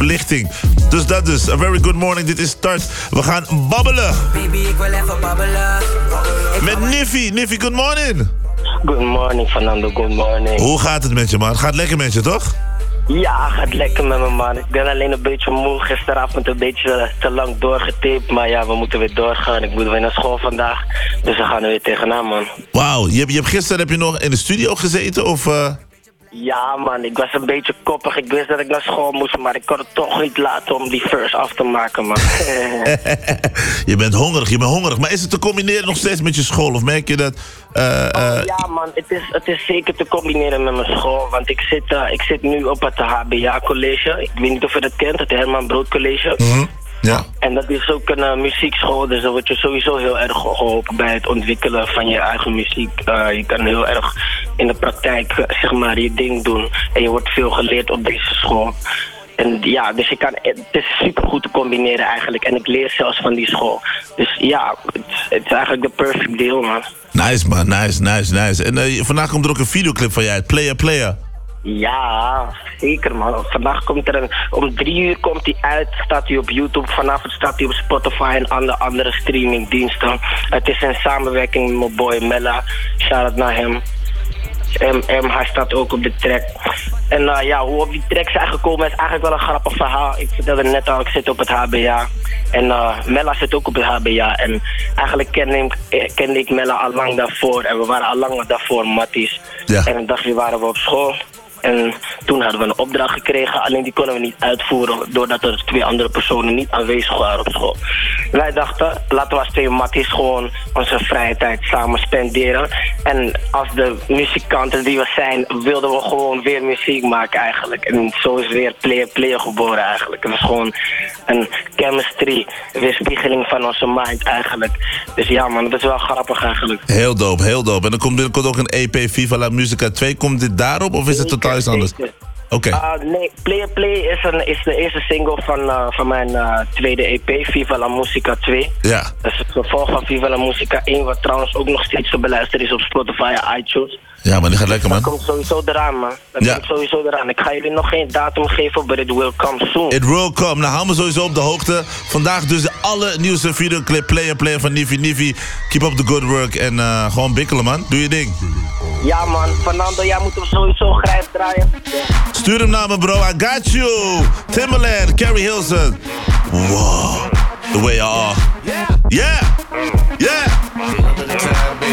verlichting. Dus dat dus. A very good morning. Dit is Start. We gaan babbelen. Baby, ik wil even babbelen. Met Niffy. Niffy, good morning. Good morning, Fernando. Good morning. Hoe gaat het met je, man? Het gaat lekker met je, toch? Ja, gaat lekker met me, man. Ik ben alleen een beetje moe. Gisteravond een beetje te lang doorgetaped. Maar ja, we moeten weer doorgaan. Ik moet weer naar school vandaag. Dus we gaan er weer tegenaan, man. Wauw. Gisteren heb je nog in de studio gezeten, of... Ja, man. Ik was een beetje koppig. Ik wist dat ik naar school moest, maar ik kon het toch niet laten om die verse af te maken, man. Je bent hongerig. Maar is het te combineren nog steeds met je school? Of merk je dat... Ja, man. Het is zeker te combineren met mijn school. Want ik zit nu op het HBA-college. Ik weet niet of je dat kent, het Herman Brood College. Mm-hmm. Ja. En dat is ook een muziekschool, dus dan word je sowieso heel erg geholpen bij het ontwikkelen van je eigen muziek. Je kan heel erg in de praktijk, zeg maar, je ding doen. En je wordt veel geleerd op deze school. En ja, dus het is super goed te combineren eigenlijk. En ik leer zelfs van die school. Dus ja, het is eigenlijk de perfect deal, man. Nice, man. Nice. En vandaag komt er ook een videoclip van jij uit. Player. Ja, zeker, man. Vandaag komt er om 3 uur komt hij uit. Staat hij op YouTube. Vanavond staat hij op Spotify en andere streamingdiensten. Het is een samenwerking met mijn boy Mella. Shout-out naar hem. Hij staat ook op de track. En ja, hoe op die track zijn gekomen is eigenlijk wel een grappig verhaal. Ik vertelde net al, ik zit op het HBA. En Mella zit ook op het HBA. En eigenlijk kende ik Mella al lang daarvoor. En we waren al lang daarvoor matties. Ja. En een dagje waren we op school. En toen hadden we een opdracht gekregen, alleen die konden we niet uitvoeren doordat er 2 andere personen niet aanwezig waren op school. Wij dachten, laten we als 2 matties gewoon onze vrije tijd samen spenderen. En als de muzikanten die we zijn, wilden we gewoon weer muziek maken eigenlijk. En zo is weer player geboren eigenlijk. Het was gewoon een chemistry, weerspiegeling van onze mind eigenlijk. Dus ja, man, dat is wel grappig eigenlijk. Heel dope. En dan komt binnenkort ook een EP Viva La Musica 2. Komt dit daarop of is het totaal iets anders? Oké. Nee, Play is de eerste single van mijn tweede EP, Viva La Musica 2. Ja. Dat is het vervolg van Viva La Musica 1, wat trouwens ook nog steeds te beluisteren is op Spotify en iTunes. Ja, maar die gaat lekker, man. Dat komt sowieso eraan, man. Ik ga jullie nog geen datum geven, but it will come soon. It will come. Nou, hou me sowieso op de hoogte. Vandaag dus de allernieuwste videoclip Player van Niffy. Keep up the good work en gewoon bikkelen, man. Doe je ding. Ja, man. Fernando, jij moet hem sowieso grijp draaien. Stuur hem naar me, bro. I got you. Timbaland, Carrie Hilson. Wow. The way you are. Yeah.